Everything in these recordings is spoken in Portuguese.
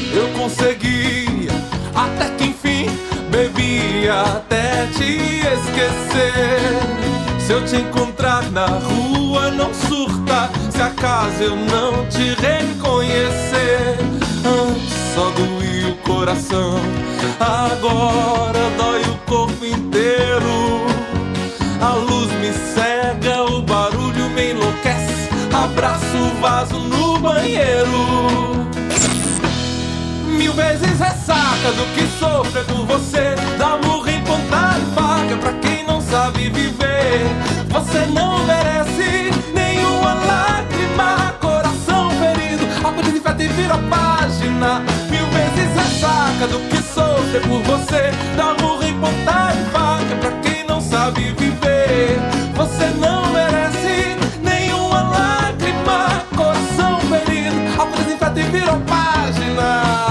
Eu consegui, até que enfim bebi até te esquecer. Se eu te encontrar na rua, não surta, se acaso eu não te reconhecer. Antes só doía o coração, agora dói o corpo inteiro. A luz me cega, o barulho me enlouquece, abraço o vaso no banheiro. Mil vezes ressaca do que sofrer por você, dá murro em ponta de faca pra quem não sabe viver. Você não merece nenhuma lágrima, coração ferido, álcool desinfeta e vira a página. Mil vezes ressaca do que sofrer por você, dá murro em ponta de faca pra quem não sabe viver. Você não merece nenhuma lágrima, coração ferido, álcool desinfeta e vira a página.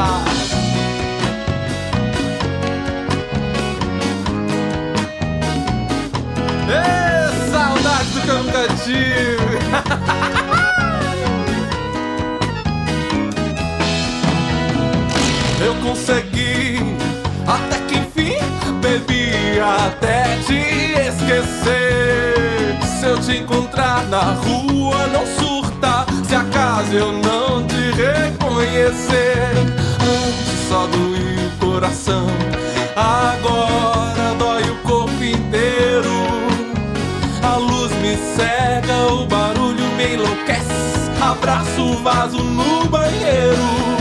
Saudades do que eu nunca tive. Eu consegui, até que enfim bebi até te esquecer. Se eu te encontrar na rua, não surta, se acaso eu não te reconhecer. Antes só doía o coração, agora dói o corpo inteiro. A luz me cega, o barulho me enlouquece, abraço o vaso no banheiro.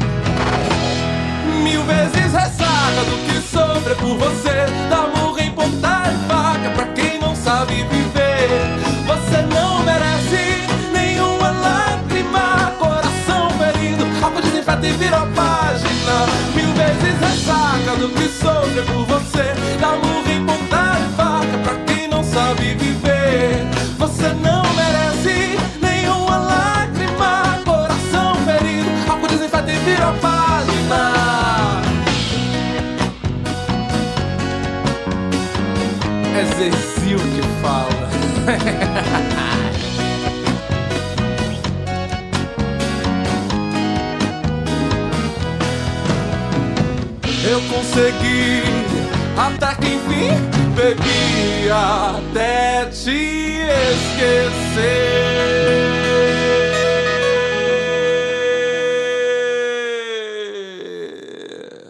Mil vezes ressaca do que sofrer por você, dá murro em ponta de faca pra quem não sabe viver. Você não merece nenhuma lágrima, coração ferido, álcool desinfeta e vira a página. Mil vezes ressaca do que sofrer por você, dá murro em ponta de faca pra quem não sabe viver. Você não merece nenhuma lágrima, coração ferido, álcool desinfeta e vira a página. É Zezil que fala. Eu consegui, até que enfim bebi até te esquecer.